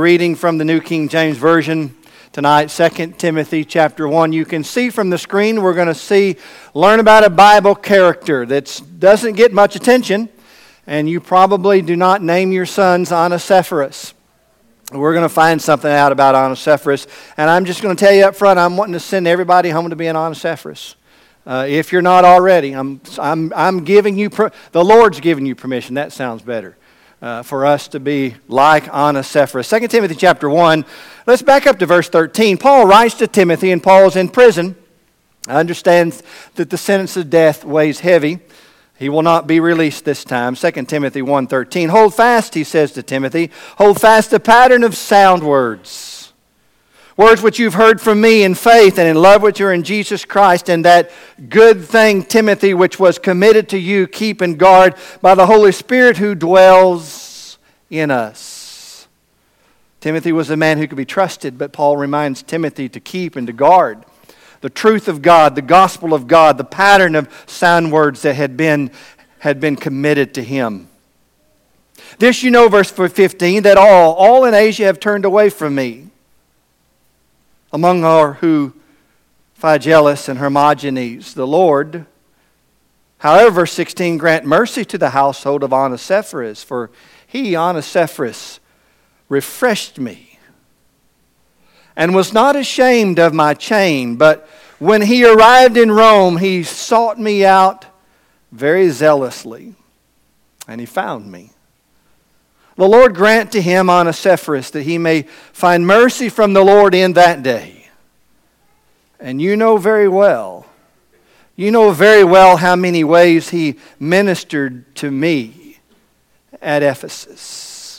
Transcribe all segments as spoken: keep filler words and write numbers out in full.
reading from the New King James Version tonight, Second Timothy chapter one. You can see from the screen, we're going to see, learn about a Bible character that doesn't get much attention, and you probably do not name your sons Onesiphorus. We're going to find something out about Onesiphorus, and I'm just going to tell you up front, I'm wanting to send everybody home to be an Onesiphorus. Uh, if you're not already, I'm, I'm, I'm giving you, per- the Lord's giving you permission. That sounds better. Uh, for us to be like Onesiphorus. Second Timothy chapter one, let's back up to verse thirteen. Paul writes to Timothy, and Paul's in prison. I understand that the sentence of death weighs heavy. He will not be released this time. Second Timothy one thirteen. Hold fast, he says to Timothy, hold fast the pattern of sound words. Words which you've heard from me in faith and in love which are in Jesus Christ, and that good thing, Timothy, which was committed to you, keep and guard by the Holy Spirit who dwells in us. Timothy was a man who could be trusted, but Paul reminds Timothy to keep and to guard the truth of God, the gospel of God, the pattern of sound words that had been, had been committed to him. This you know, verse fifteen, that all, all in Asia have turned away from me. Among our who Phygellus and Hermogenes, the Lord, however, verse sixteen, grant mercy to the household of Onesiphorus, for he, Onesiphorus, refreshed me, and was not ashamed of my chain, but when he arrived in Rome, he sought me out very zealously, and he found me. The Lord grant to him, Onesiphorus, that he may find mercy from the Lord in that day. And you know very well, you know very well how many ways he ministered to me at Ephesus.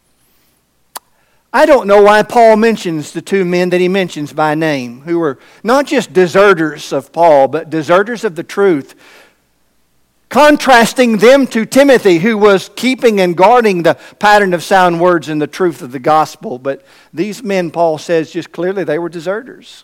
I don't know why Paul mentions the two men that he mentions by name, who were not just deserters of Paul, but deserters of the truth, contrasting them to Timothy, who was keeping and guarding the pattern of sound words and the truth of the gospel. But these men, Paul says just clearly, they were deserters.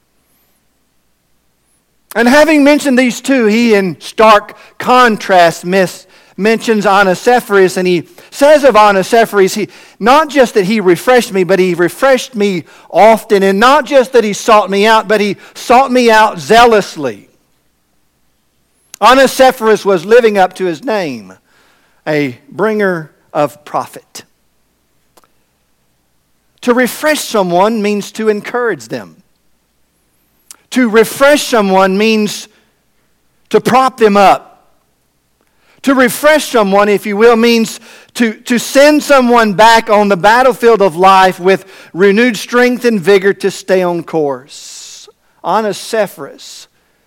And having mentioned these two, he in stark contrast mis- mentions Onesiphorus, and he says of Onesiphorus, he, not just that he refreshed me, but he refreshed me often, and not just that he sought me out, but he sought me out zealously. Onesiphorus was living up to his name, a bringer of profit. To refresh someone means to encourage them. To refresh someone means to prop them up. To refresh someone, if you will, means to, to send someone back on the battlefield of life with renewed strength and vigor to stay on course. Onesiphorus,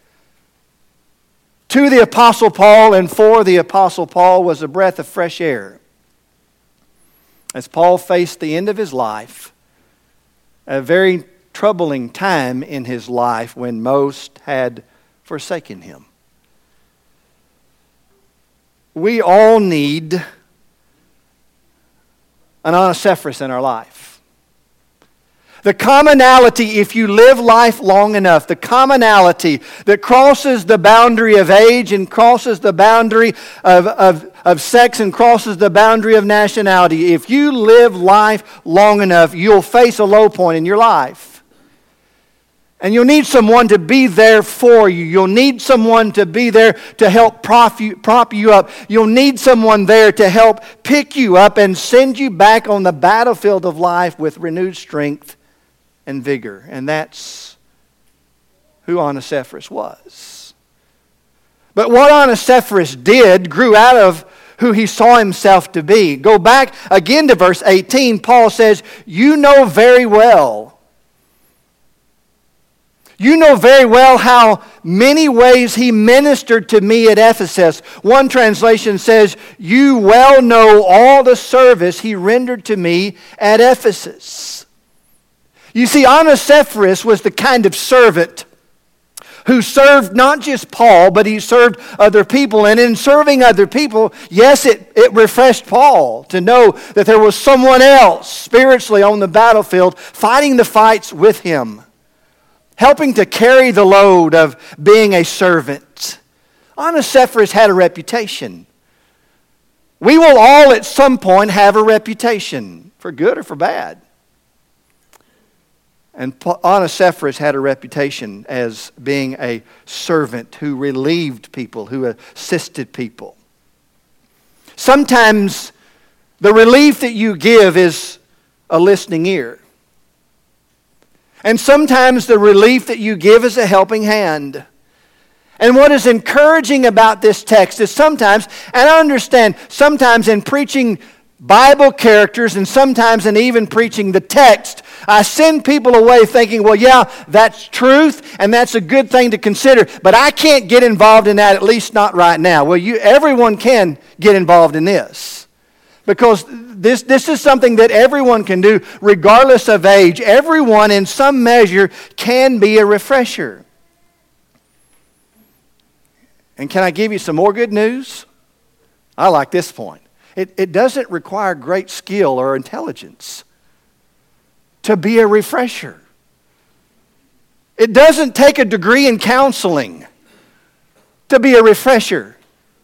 to the Apostle Paul and for the Apostle Paul, was a breath of fresh air. As Paul faced the end of his life, a very troubling time in his life when most had forsaken him. We all need an Onesiphorus in our life. The commonality, if you live life long enough, the commonality that crosses the boundary of age and crosses the boundary of, of, of sex and crosses the boundary of nationality, if you live life long enough, you'll face a low point in your life. And you'll need someone to be there for you. You'll need someone to be there to help prop you, prop you up. You'll need someone there to help pick you up and send you back on the battlefield of life with renewed strength and vigor. And that's who Onesiphorus was. But what Onesiphorus did grew out of who he saw himself to be. Go back again to verse eighteen. Paul says, you know very well. You know very well how many ways he ministered to me at Ephesus. One translation says, you well know all the service he rendered to me at Ephesus. You see, Onesiphorus was the kind of servant who served not just Paul, but he served other people. And in serving other people, yes, it, it refreshed Paul to know that there was someone else spiritually on the battlefield fighting the fights with him, helping to carry the load of being a servant. Onesiphorus had a reputation. We will all at some point have a reputation, for good or for bad. And Onesiphorus had a reputation as being a servant who relieved people, who assisted people. Sometimes the relief that you give is a listening ear. And sometimes the relief that you give is a helping hand. And what is encouraging about this text is sometimes, and I understand, sometimes in preaching Bible characters and sometimes in even preaching the text, I send people away thinking, well, yeah, that's truth and that's a good thing to consider, but I can't get involved in that, at least not right now. Well, you, everyone can get involved in this because this, this is something that everyone can do regardless of age. Everyone in some measure can be a refresher. And can I give you some more good news? I like this point. It, it doesn't require great skill or intelligence to be a refresher. It doesn't take a degree in counseling to be a refresher.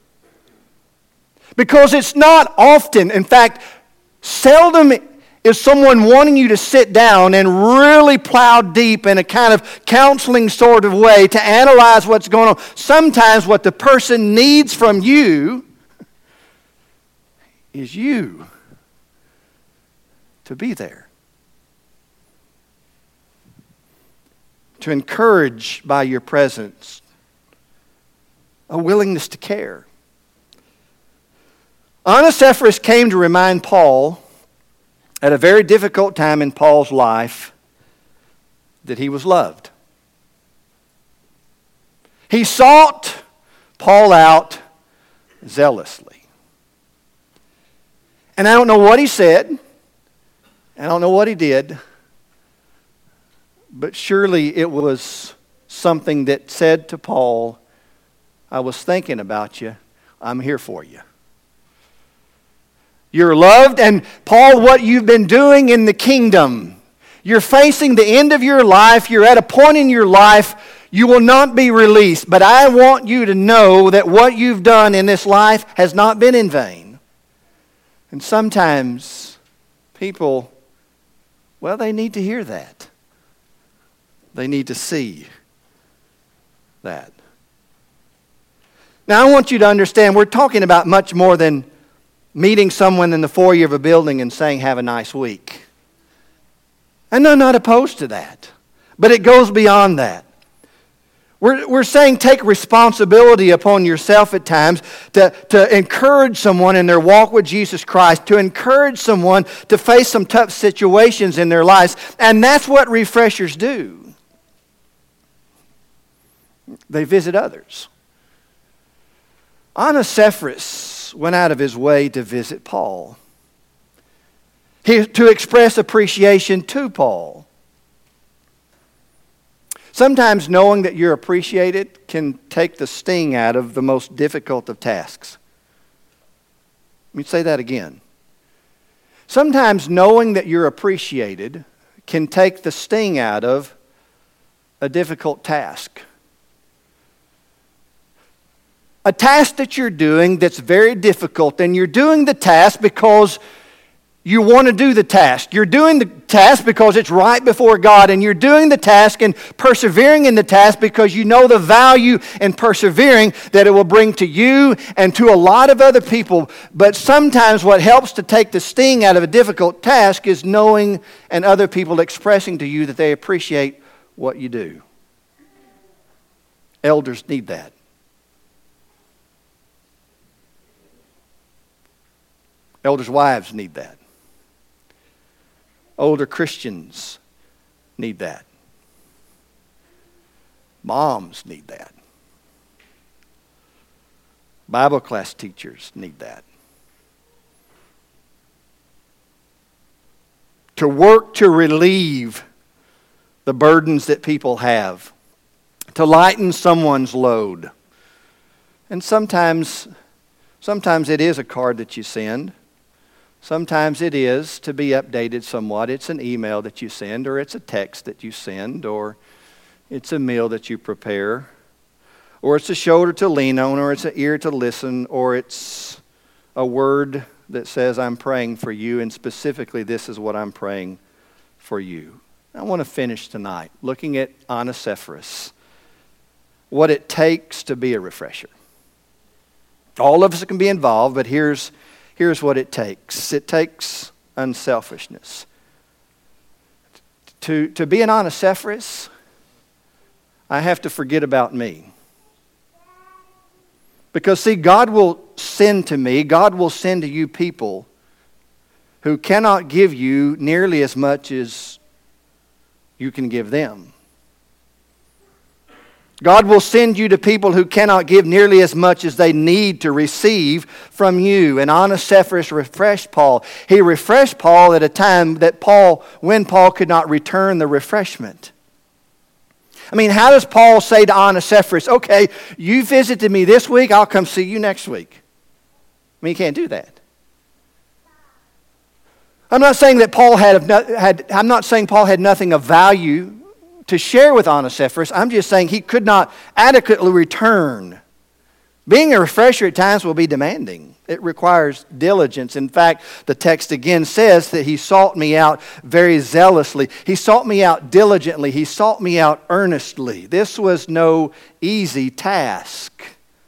Because it's not often, in fact, seldom is someone wanting you to sit down and really plow deep in a kind of counseling sort of way to analyze what's going on. Sometimes what the person needs from you is you to be there. To encourage by your presence, a willingness to care. Onesiphorus came to remind Paul at a very difficult time in Paul's life that he was loved. He sought Paul out zealously. And I don't know what he said. I don't know what he did. But surely it was something that said to Paul, I was thinking about you. I'm here for you. You're loved, and Paul, what you've been doing in the kingdom, you're facing the end of your life, you're at a point in your life, you will not be released, but I want you to know that what you've done in this life has not been in vain. And sometimes people, well, they need to hear that. They need to see that. Now, I want you to understand, we're talking about much more than meeting someone in the foyer of a building and saying, have a nice week. And I'm not opposed to that. But it goes beyond that. We're, we're saying take responsibility upon yourself at times to, to encourage someone in their walk with Jesus Christ, to encourage someone to face some tough situations in their lives. And that's what refreshers do. They visit others. Onesiphorus went out of his way to visit Paul, he, to express appreciation to Paul. Sometimes knowing that you're appreciated can take the sting out of the most difficult of tasks. Let me say that again. Sometimes knowing that you're appreciated can take the sting out of a difficult task. A task that you're doing that's very difficult, and you're doing the task because you want to do the task. You're doing the task because it's right before God, and you're doing the task and persevering in the task because you know the value in persevering that it will bring to you and to a lot of other people. But sometimes what helps to take the sting out of a difficult task is knowing and other people expressing to you that they appreciate what you do. Elders need that. Elders' wives need that. Older Christians need that. Moms need that. Bible class teachers need that. To work to relieve the burdens that people have. To lighten someone's load. And sometimes, sometimes it is a card that you send. Sometimes it is to be updated somewhat. It's an email that you send, or it's a text that you send, or it's a meal that you prepare, or it's a shoulder to lean on, or it's an ear to listen, or it's a word that says, I'm praying for you, and specifically this is what I'm praying for you. I want to finish tonight looking at Onesiphorus, what it takes to be a refresher. All of us can be involved, but here's, here's what it takes. It takes unselfishness. To, to be an Onesiphorus, I have to forget about me. Because, see, God will send to me, God will send to you people who cannot give you nearly as much as you can give them. God will send you to people who cannot give nearly as much as they need to receive from you. And Onesiphorus refreshed Paul. He refreshed Paul at a time that Paul, when Paul could not return the refreshment. I mean, how does Paul say to Onesiphorus, okay, you visited me this week, I'll come see you next week? I mean, you can't do that. I'm not saying that Paul had, had I'm not saying Paul had nothing of value to share with Onesiphorus. I'm just saying he could not adequately return. Being a refresher at times will be demanding. It requires diligence. In fact, the text again says that he sought me out very zealously. He sought me out diligently. He sought me out earnestly. This was no easy task.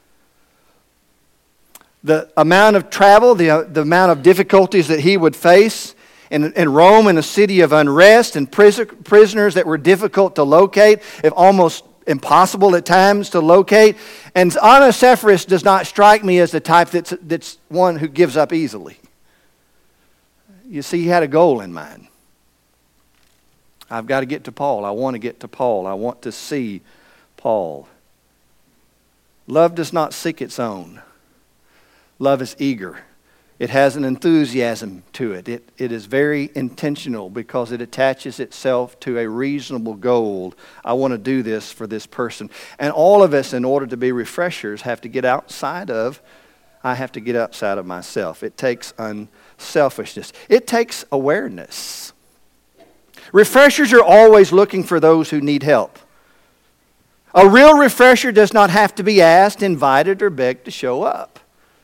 The amount of travel, the, the amount of difficulties that he would face in, in Rome, in a city of unrest and prison, prisoners that were difficult to locate, if almost impossible at times to locate. And Onesiphorus does not strike me as the type that's, that's one who gives up easily. You see, he had a goal in mind. I've got to get to Paul. I want to get to Paul. I want to see Paul. Love does not seek its own. Love is eager. It has an enthusiasm to it. It, it is very intentional because it attaches itself to a reasonable goal. I want to do this for this person. And all of us, in order to be refreshers, have to get outside of, I have to get outside of myself. It takes unselfishness. It takes awareness. Refreshers are always looking for those who need help. A real refresher does not have to be asked, invited, or begged to show up.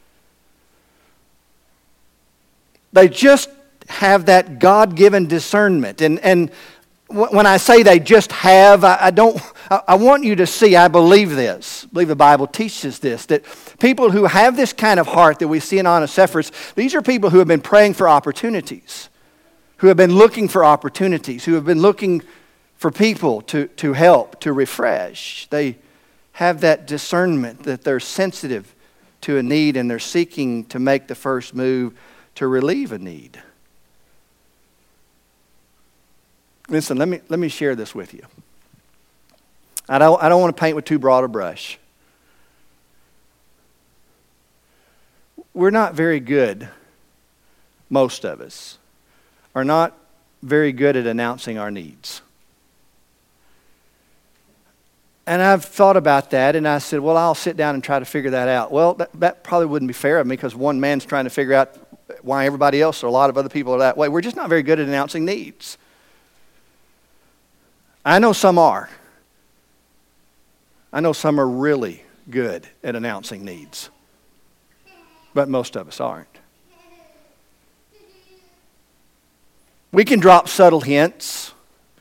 They just have that God-given discernment. And, and when I say they just have, I, I don't. I, I want you to see, I believe this. I believe the Bible teaches this, that people who have this kind of heart that we see in Onesiphorus, these are people who have been praying for opportunities, who have been looking for opportunities, who have been looking for people to, to help, to refresh. They have that discernment that they're sensitive to a need and they're seeking to make the first move to relieve a need. Listen, let me let me share this with you. I don't I don't want to paint with too broad a brush. We're not very good, most of us, are not very good at announcing our needs. And I've thought about that, and I said, well, I'll sit down and try to figure that out. Well, that, that probably wouldn't be fair of me because one man's trying to figure out why everybody else or a lot of other people are that way. We're just not very good at announcing needs. I know some are. I know some are really good at announcing needs. But most of us aren't. We can drop subtle hints.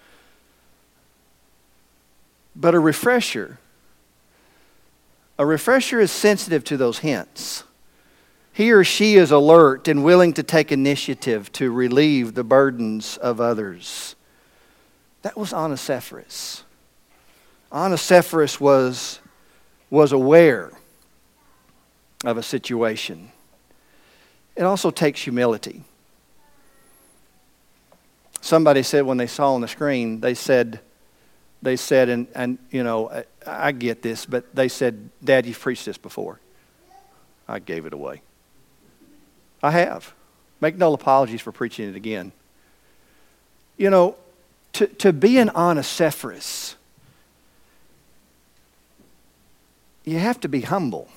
But a refresher, a refresher is sensitive to those hints. He or she is alert and willing to take initiative to relieve the burdens of others. That was Onesiphorus. Onesiphorus was, was aware of a situation. It also takes humility. Somebody said when they saw on the screen, they said, they said, and, and you know, I, I get this, but they said, Dad, you've preached this before. I gave it away. I have. Make no apologies for preaching it again. You know, to, to be an Onesiphorus, you have to be humble.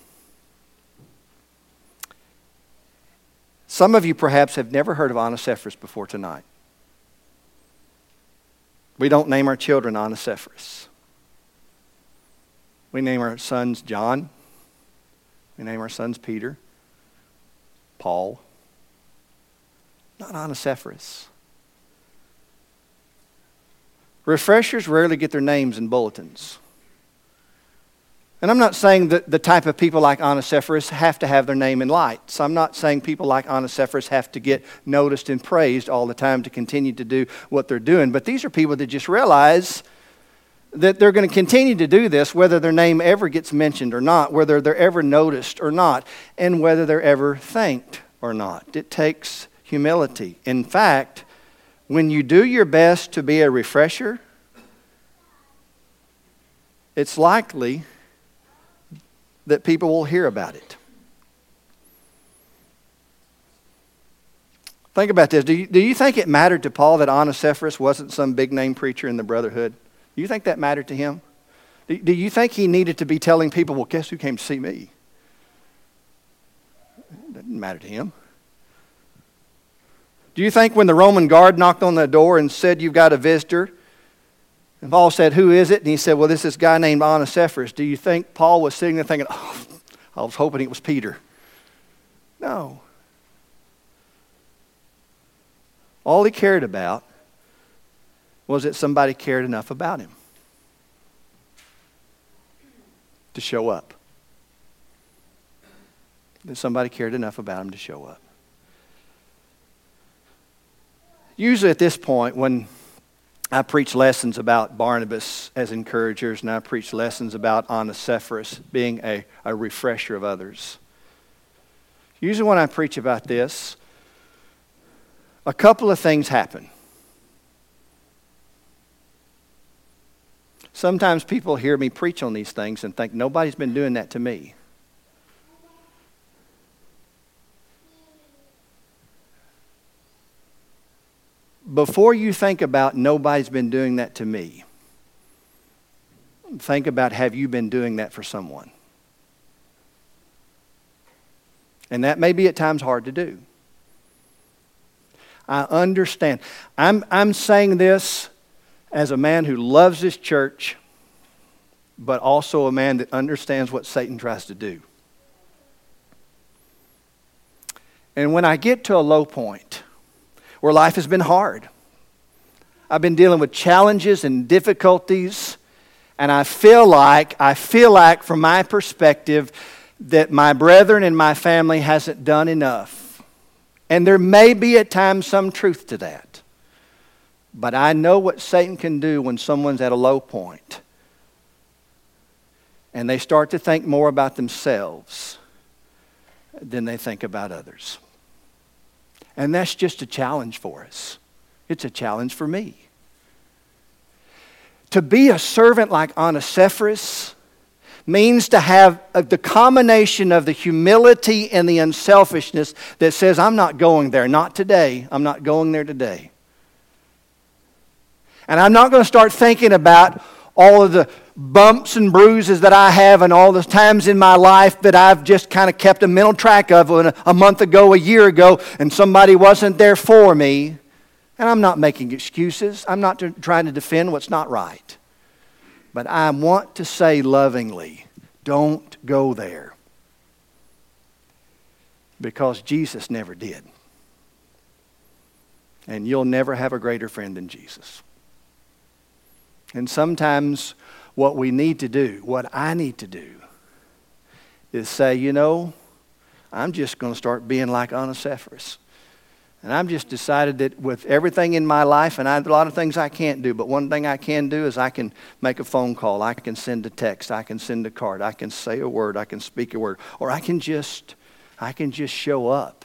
Some of you perhaps have never heard of Onesiphorus before tonight. We don't name our children Onesiphorus. We name our sons John. We name our sons Peter, Paul. Not Onesiphorus. Refreshers rarely get their names in bulletins. And I'm not saying that the type of people like Onesiphorus have to have their name in lights. I'm not saying people like Onesiphorus have to get noticed and praised all the time to continue to do what they're doing. But these are people that just realize that they're going to continue to do this whether their name ever gets mentioned or not, whether they're ever noticed or not, and whether they're ever thanked or not. It takes humility. In fact, when you do your best to be a refresher, it's likely that people will hear about it. Think about this. Do you, do you think it mattered to Paul that Onesiphorus wasn't some big name preacher in the brotherhood? Do you think that mattered to him? Do, do you think he needed to be telling people, well, guess who came to see me? It didn't matter to him. Do you think when the Roman guard knocked on the door and said, you've got a visitor, and Paul said, who is it? And he said, well, this is this guy named Onesiphorus. Do you think Paul was sitting there thinking, oh, I was hoping it was Peter? No. All he cared about was that somebody cared enough about him to show up. That somebody cared enough about him to show up. Usually at this point, when I preach lessons about Barnabas as encouragers, and I preach lessons about Onesiphorus being a, a refresher of others. Usually when I preach about this, a couple of things happen. Sometimes people hear me preach on these things and think, nobody's been doing that to me. Before you think about nobody's been doing that to me, think about, have you been doing that for someone? And that may be at times hard to do. I understand. I'm, I'm saying this as a man who loves this church, but also a man that understands what Satan tries to do. And when I get to a low point, where life has been hard, I've been dealing with challenges and difficulties, and I feel like, I feel like from my perspective, that my brethren and my family hasn't done enough. And there may be at times some truth to that. But I know what Satan can do when someone's at a low point, and they start to think more about themselves than they think about others. And that's just a challenge for us. It's a challenge for me. To be a servant like Onesiphorus means to have the combination of the humility and the unselfishness that says, I'm not going there, not today. I'm not going there today. And I'm not going to start thinking about all of the bumps and bruises that I have and all the times in my life that I've just kind of kept a mental track of when a month ago, a year ago, and somebody wasn't there for me. And I'm not making excuses. I'm not trying to defend what's not right. But I want to say lovingly, don't go there. Because Jesus never did. And you'll never have a greater friend than Jesus. And sometimes what we need to do, what I need to do, is say, you know, I'm just going to start being like Onesiphorus. And I've just decided that with everything in my life, and I have a lot of things I can't do, but one thing I can do is I can make a phone call, I can send a text, I can send a card, I can say a word, I can speak a word, or I can just, I can just show up.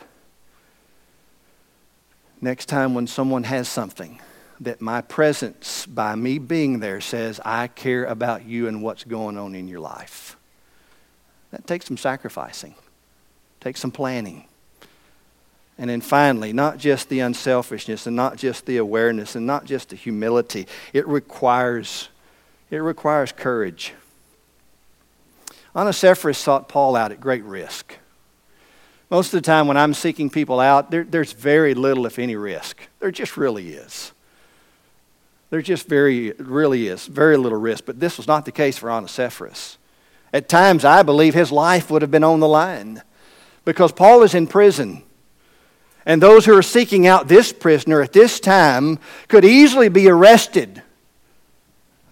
Next time when someone has something, that my presence, by me being there, says, I care about you and what's going on in your life. That takes some sacrificing. Takes some planning. And then finally, not just the unselfishness and not just the awareness and not just the humility. It requires, it requires courage. Onesiphorus sought Paul out at great risk. Most of the time when I'm seeking people out, there, there's very little, if any, risk. There just really is. There just very, really is, very little risk. But this was not the case for Onesiphorus. At times, I believe his life would have been on the line because Paul is in prison. And those who are seeking out this prisoner at this time could easily be arrested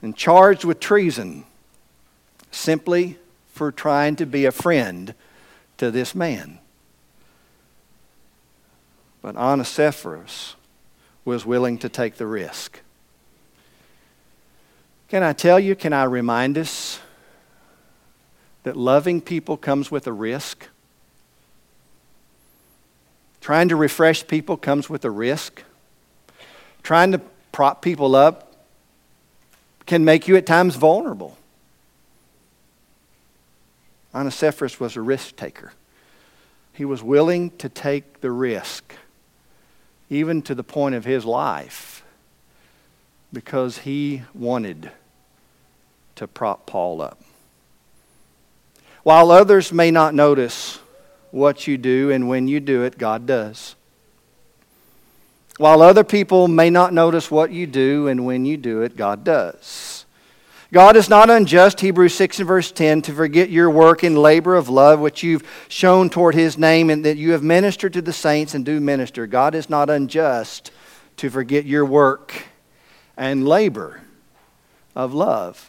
and charged with treason simply for trying to be a friend to this man. But Onesiphorus was willing to take the risk. Can I tell you, can I remind us that loving people comes with a risk? Trying to refresh people comes with a risk. Trying to prop people up can make you at times vulnerable. Onesiphorus was a risk taker. He was willing to take the risk, even to the point of his life, because he wanted to prop Paul up. While others may not notice what you do, and when you do it, God does. While other people may not notice what you do, and when you do it, God does. God is not unjust, Hebrews six and verse ten, to forget your work and labor of love which you've shown toward His name, and that you have ministered to the saints and do minister. God is not unjust to forget your work and labor of love.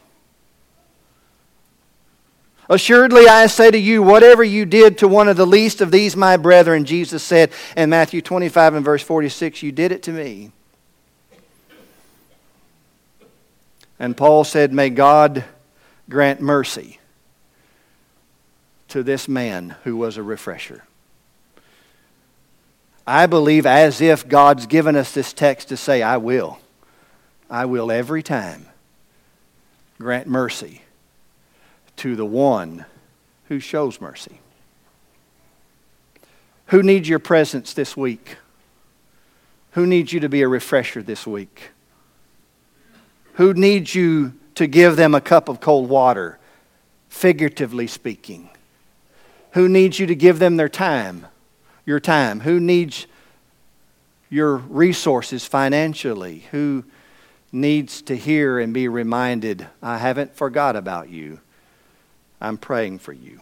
Assuredly, I say to you, whatever you did to one of the least of these my brethren, Jesus said in Matthew twenty-five and verse forty-six, you did it to me. And Paul said, may God grant mercy to this man who was a refresher. I believe as if God's given us this text to say, I will. I will every time grant mercy to the one who shows mercy. Who needs your presence this week? Who needs you to be a refresher this week? Who needs you to give them a cup of cold water, figuratively speaking? Who needs you to give them their time, your time? Who needs your resources financially? Who needs to hear and be reminded, I haven't forgot about you. I'm praying for you.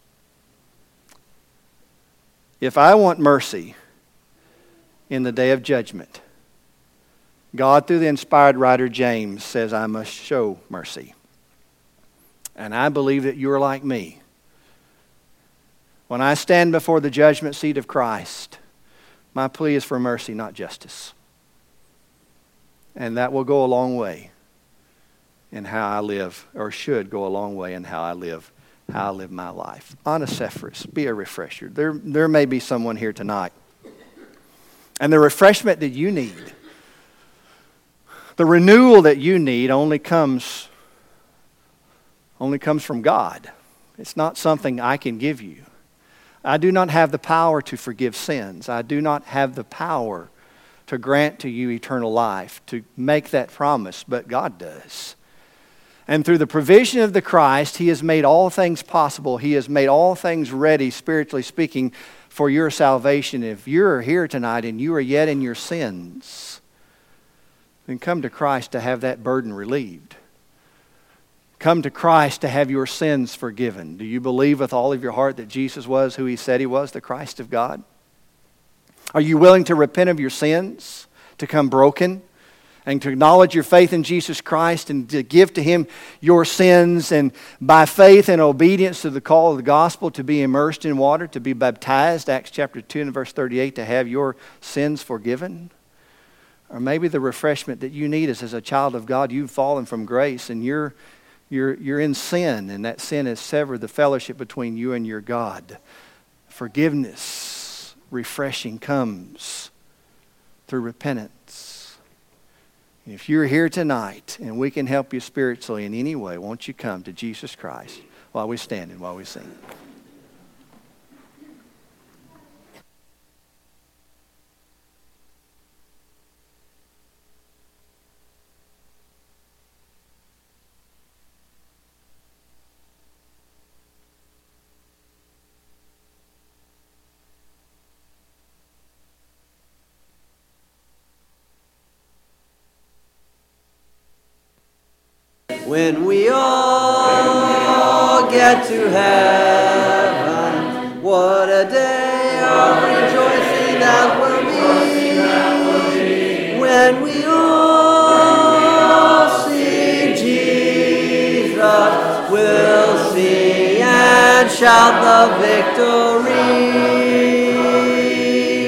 If I want mercy in the day of judgment, God, through the inspired writer James, says I must show mercy. And I believe that you're like me. When I stand before the judgment seat of Christ, my plea is for mercy, not justice. And that will go a long way in how I live, or should go a long way in how I live, how I live my life. Onesiphorus, be a refresher. There, there may be someone here tonight, and the refreshment that you need, the renewal that you need only comes, only comes from God. It's not something I can give you. I do not have the power to forgive sins. I do not have the power to grant to you eternal life, to make that promise, but God does. And through the provision of the Christ, He has made all things possible. He has made all things ready, spiritually speaking, for your salvation. If you're here tonight and you are yet in your sins, then come to Christ to have that burden relieved. Come to Christ to have your sins forgiven. Do you believe with all of your heart that Jesus was who He said He was, the Christ of God? Are you willing to repent of your sins, to come broken, and to acknowledge your faith in Jesus Christ and to give to Him your sins, and by faith and obedience to the call of the gospel to be immersed in water, to be baptized, Acts chapter two and verse thirty-eight, to have your sins forgiven? Or maybe the refreshment that you need is, as a child of God, you've fallen from grace and you're, you're, you're in sin, and that sin has severed the fellowship between you and your God. Forgiveness, refreshing comes through repentance. If you're here tonight and we can help you spiritually in any way, won't you come to Jesus Christ while we stand and while we sing? When we all get to heaven, what a day of rejoicing that will be. When we all see Jesus. shout the victory.